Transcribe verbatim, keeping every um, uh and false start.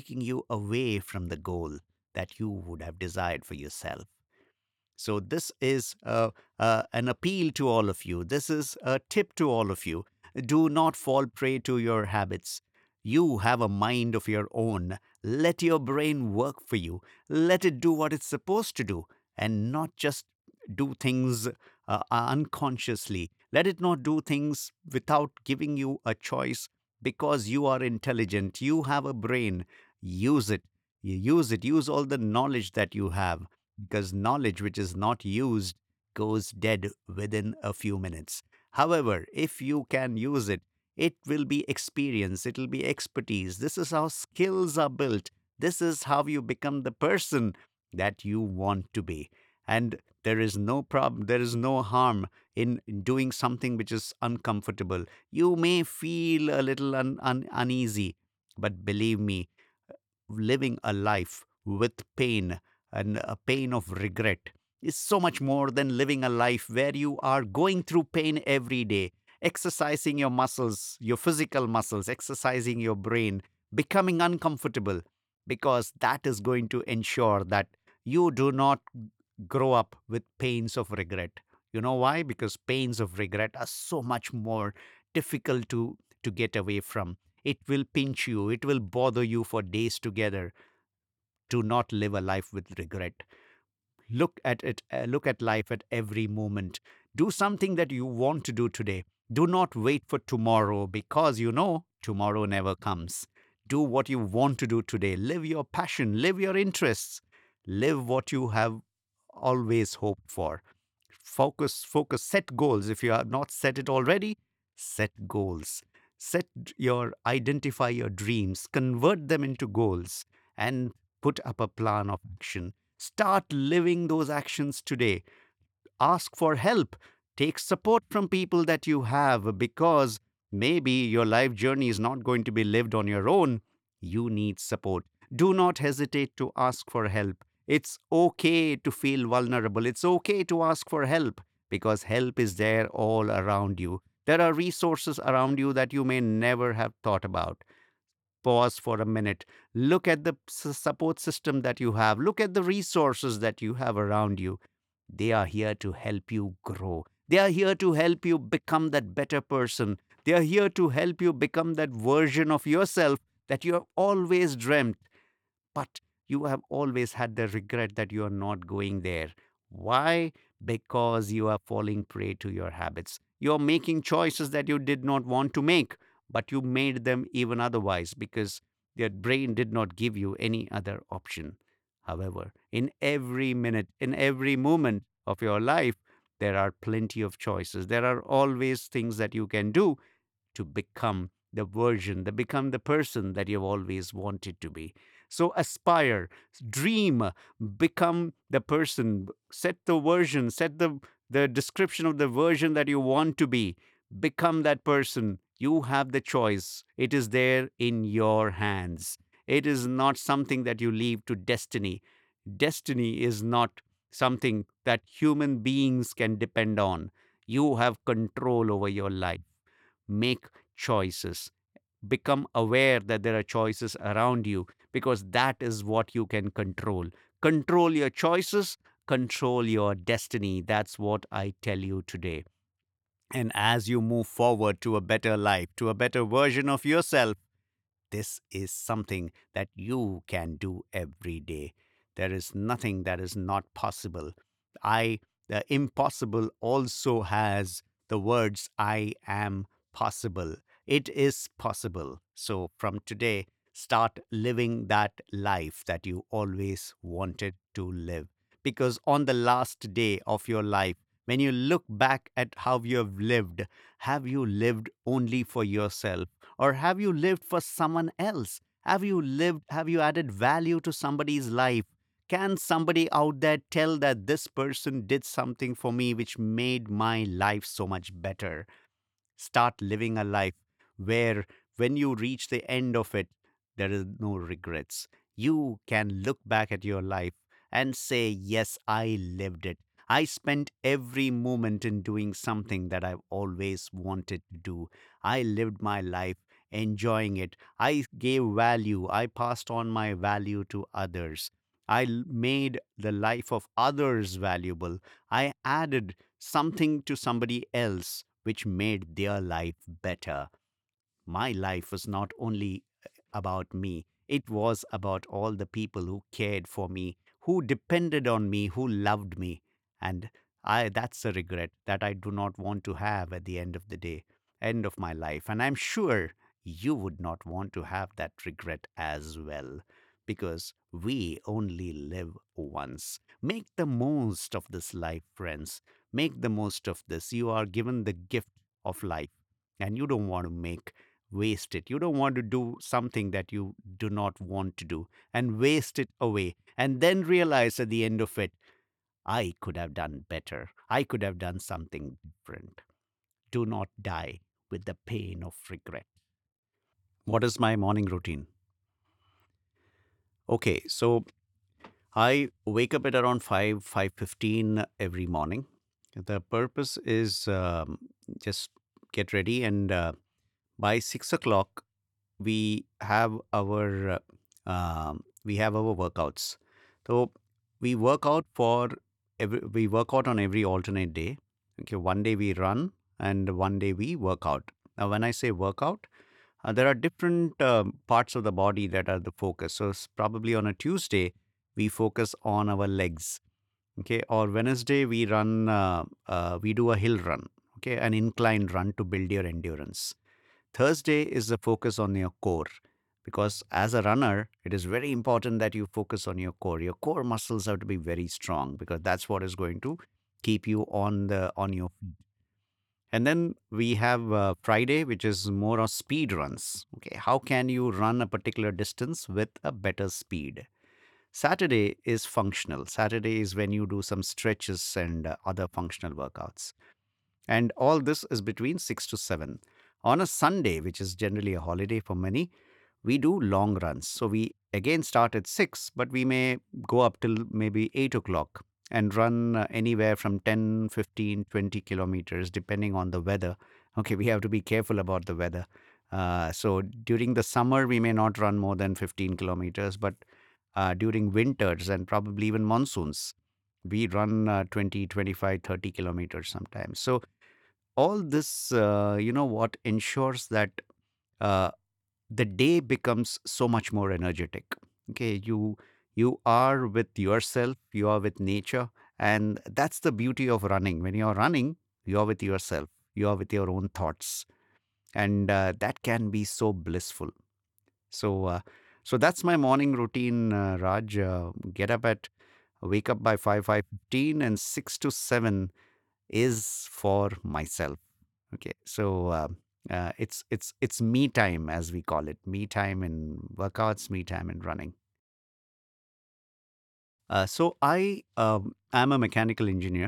taking you away from the goal that you would have desired for yourself. So, this is uh, uh, an appeal to all of you. This is a tip to all of you. Do not fall prey to your habits. You have a mind of your own. Let your brain work for you. Let it do what it's supposed to do and not just do things uh, unconsciously. Let it not do things without giving you a choice because you are intelligent. You have a brain. Use it. You use it. Use all the knowledge that you have because knowledge which is not used goes dead within a few minutes. However, if you can use it, it will be experience, it will be expertise. This is how skills are built. This is how you become the person that you want to be. And there is no problem, there is no harm in doing something which is uncomfortable. You may feel a little un- un- uneasy, but believe me, living a life with pain and a pain of regret is so much more than living a life where you are going through pain every day, exercising your muscles, your physical muscles, exercising your brain, becoming uncomfortable, because that is going to ensure that you do not grow up with pains of regret. You know why? Because pains of regret are so much more difficult to, to get away from. It will pinch you, it will bother you for days together. Do not live a life with regret. Look at it, uh, look at life at every moment. Do something that you want to do today. Do not wait for tomorrow because you know tomorrow never comes. Do what you want to do today. Live your passion, live your interests, live what you have always hoped for. Focus, focus, set goals. If you have not set it already, set goals. Set your, identify your dreams, convert them into goals, and put up a plan of action. Start living those actions today. Ask for help. Take support from people that you have because maybe your life journey is not going to be lived on your own. You need support. Do not hesitate to ask for help. It's okay to feel vulnerable. It's okay to ask for help because help is there all around you. There are resources around you that you may never have thought about. Pause for a minute. Look at the s- support system that you have. Look at the resources that you have around you. They are here to help you grow. They are here to help you become that better person. They are here to help you become that version of yourself that you have always dreamt, but you have always had the regret that you are not going there. Why? Because you are falling prey to your habits. You are making choices that you did not want to make, but you made them even otherwise because your brain did not give you any other option. However, in every minute, in every moment of your life, there are plenty of choices. There are always things that you can do to become the version, to become the person that you've always wanted to be. So aspire, dream, become the person, set the version, set the, the description of the version that you want to be. Become that person. You have the choice. It is there in your hands. It is not something that you leave to destiny. Destiny is not something that human beings can depend on. You have control over your life. Make choices. Become aware that there are choices around you because that is what you can control. Control your choices, control your destiny. That's what I tell you today. And as you move forward to a better life, to a better version of yourself, this is something that you can do every day. There is nothing that is not possible. I, the impossible also has the words I am possible. It is possible. So from today, start living that life that you always wanted to live. Because on the last day of your life, when you look back at how you have lived, have you lived only for yourself? Or have you lived for someone else? Have you lived, have you added value to somebody's life? Can somebody out there tell that this person did something for me which made my life so much better? Start living a life where when you reach the end of it, there is no regrets. You can look back at your life and say, yes, I lived it. I spent every moment in doing something that I've always wanted to do. I lived my life enjoying it. I gave value. I passed on my value to others. I l- made the life of others valuable. I added something to somebody else which made their life better. My life was not only about me, it was about all the people who cared for me, who depended on me, who loved me. And I that's a regret that I do not want to have at the end of the day, end of my life. And I'm sure you would not want to have that regret as well, because we only live once. Make the most of this life, friends. Make the most of this. You are given the gift of life, and you don't want to make waste it. You don't want to do something that you do not want to do and waste it away and then realize at the end of it, I could have done better. I could have done something different. Do not die with the pain of regret. What is my morning routine? Okay, so I wake up at around five, five fifteen every morning. The purpose is um, just get ready and uh, by six o'clock we have our uh, um, we have our workouts. So we work out for every we work out on every alternate day. Okay, one day we run and one day we work out. Now, when I say workout, uh, there are different um, parts of the body that are the focus. So s- probably on a Tuesday we focus on our legs. Okay, or Wednesday we run uh, uh, we do a hill run. Okay, an incline run to build your endurance. Thursday is the focus on your core, because as a runner, it is very important that you focus on your core. Your core muscles have to be very strong because that's what is going to keep you on the on your feet. And then we have uh, Friday, which is more of speed runs. Okay, how can you run a particular distance with a better speed? Saturday is functional. Saturday is when you do some stretches and uh, other functional workouts. And all this is between six to seven. On a Sunday, which is generally a holiday for many, we do long runs. So we again start at six, but we may go up till maybe eight o'clock and run uh, anywhere from ten, fifteen, twenty kilometers, depending on the weather. Okay, we have to be careful about the weather. Uh, so during the summer, we may not run more than fifteen kilometers, but uh, during winters and probably even monsoons, we run uh, twenty, twenty-five, thirty kilometers sometimes. So all this, uh, you know, what ensures that uh, the day becomes so much more energetic. Okay, you you are with yourself, you are with nature, and that's the beauty of running. When you're running, you are with yourself, you are with your own thoughts, and uh, that can be so blissful. So, uh, so that's my morning routine, uh, Raj. Uh, get up at wake up by five five fifteen, and six to seven is for myself. Okay, so uh, uh, it's it's it's me time, as we call it, me time in workouts, me time in running. Uh, so I um, am a mechanical engineer.